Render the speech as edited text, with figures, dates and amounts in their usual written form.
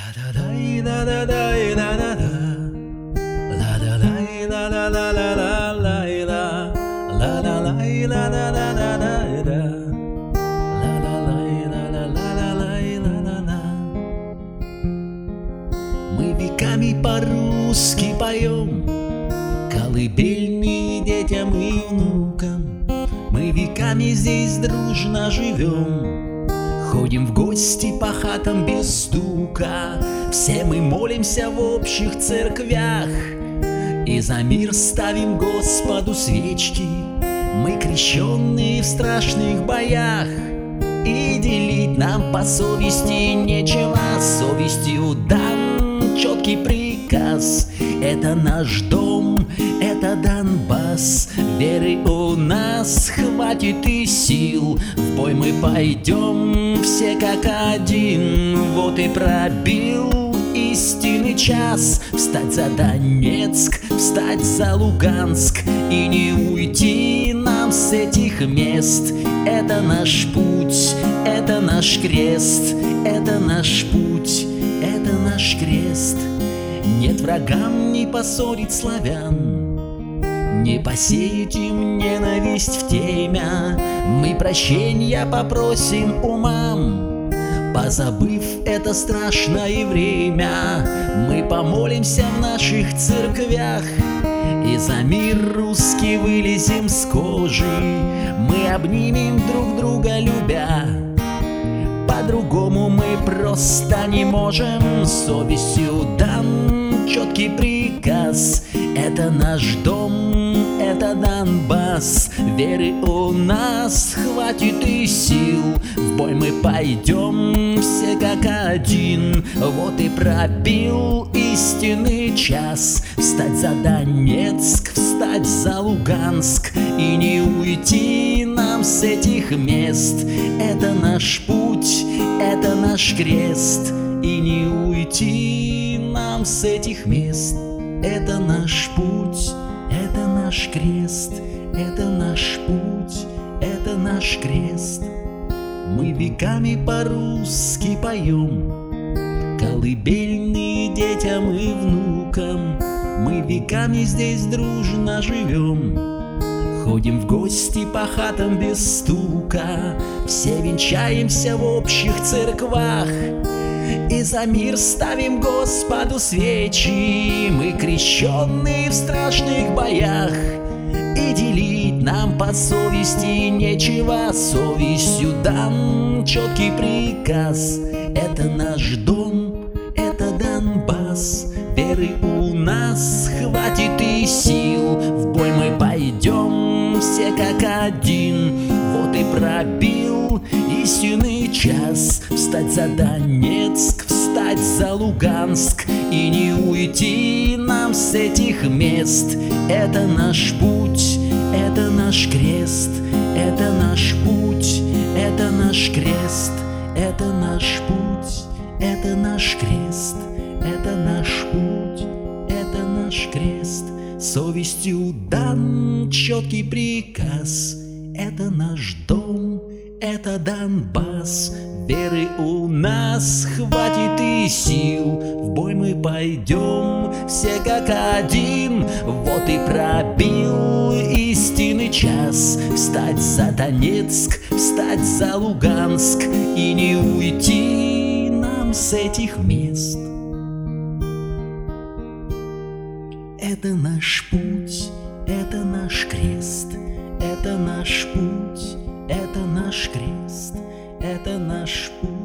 Мы веками по-русски поем колыбельные детям и внукам. Мы веками здесь дружно живем, ходим в гости по хатам без стука. Все мы молимся в общих церквях и за мир ставим Господу свечки. Мы крещенные в страшных боях, и делить нам по совести нечего. Совестью дан четкий приказ: это наш дом, это Донбасс. Веры у нас хватит и сил, в бой мы пойдем все как один. Вот и пробил истинный час: встать за Донецк, встать за Луганск, и не уйти нам с этих мест. Это наш путь, это наш крест, это наш путь, это наш крест. Нет врагам не поссорить славян, не посеять им ненависть в темя. Мы прощения попросим у мам, позабыв это страшное время. Мы помолимся в наших церквях и за мир русский вылезем с кожи. Мы обнимем друг друга, любя, по-другому мы просто не можем. Совестью дан четкий приказ: это наш дом, это Донбасс. Веры у нас хватит и сил, в бой мы пойдем все как один. Вот и пробил истинный час: встать за Донецк, встать за Луганск, и не уйти нам с этих мест. Это наш путь, это наш крест, и не уйти нам с этих мест. Это наш путь, это наш крест, это наш путь, это наш крест. Мы веками по-русски поем колыбельные детям и внукам. Мы веками здесь дружно живем, ходим в гости по хатам без стука. Все венчаемся в общих церквах и за мир ставим Господу свечи. Мы крещенные в страшных боях, и делить нам по совести нечего. Совестью дан четкий приказ: это наш дом, это Донбасс. Веры у нас хватит и сил, в бой мы пойдем все как один. Вот и пробил истинный час: встать за Донецк, встать за Луганск, и не уйти нам с этих мест. Это наш путь, это наш крест, это наш путь, это наш крест, это наш путь, это наш крест, это наш путь, это наш крест. Совестью дан четкий приказ: это наш дом, это Донбасс. Веры у нас хватит и сил, в бой мы пойдем все как один. Вот и пробил истинный час: встать за Донецк, встать за Луганск, и не уйти нам с этих мест. Это наш путь, это наш крест, это наш путь, это наш крест, это наш путь.